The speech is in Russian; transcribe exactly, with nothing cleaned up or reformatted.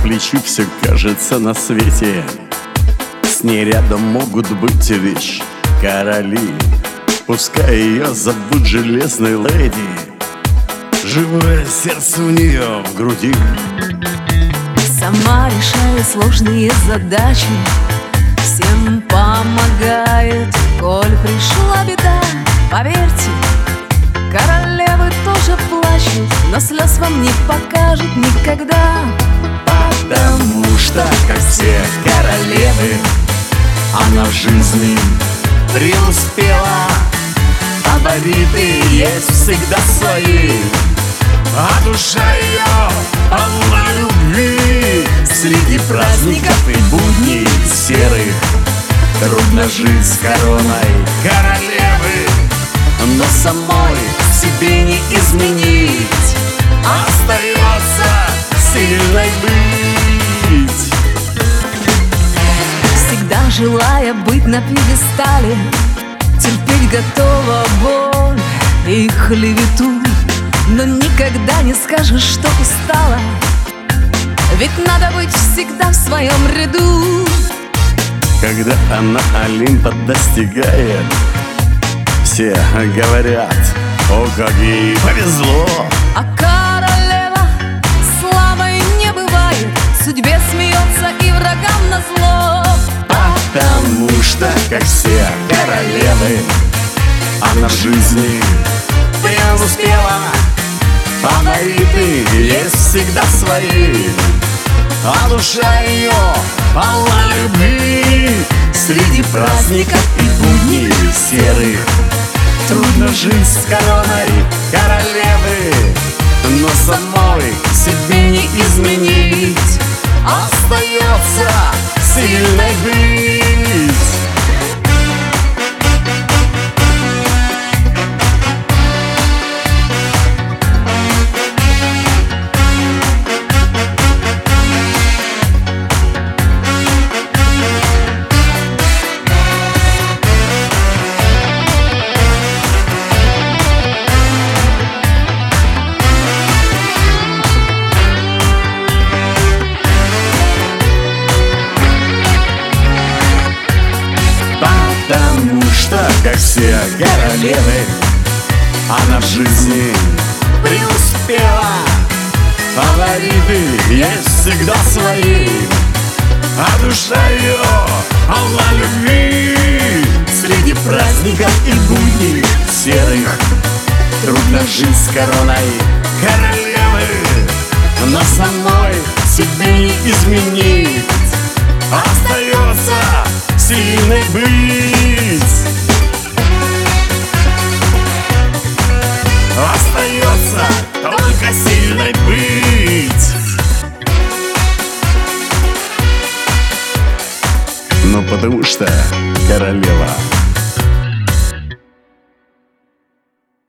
плечу все кажется на свете. С ней рядом могут быть лишь короли. Пускай ее зовут железной леди, живое сердце у нее в груди. Сама решает сложные задачи, всем помогает, коль пришла беда. Поверьте, королевы тоже плачут, но слез вам не покажут никогда. Потому что, как все королевы, она в жизни преуспела. Фавориты есть всегда свои, а душа ее полна любви. Среди праздников и будней серых трудно жить с короной королевы, но самой себе не изменить, остается сильной быть. Всегда желая быть на пьедестале, терпеть готова боль и клевету, но никогда не скажешь, что устала, ведь надо быть всегда в своем ряду. Когда она Олимпа достигает, все говорят: о, как ей повезло. А королева славой не бывает, судьбе смеется и врагам назло. Потому что, как все королевы, она в жизни преуспела. Фавориты есть всегда свои, а душа ее полна любви. Среди праздников и будней серых трудно жить с короной королевы, но самой себе не изменить, остается сильной быть. Потому что, как все королевы, она в жизни преуспела. Фавориты есть всегда свои, а душа ее полна любви. Среди праздников и будней серых трудно жить с короной королевы, но самой себе не изменить, остается сильной быть. Остается только сильной быть. Ну потому что королева.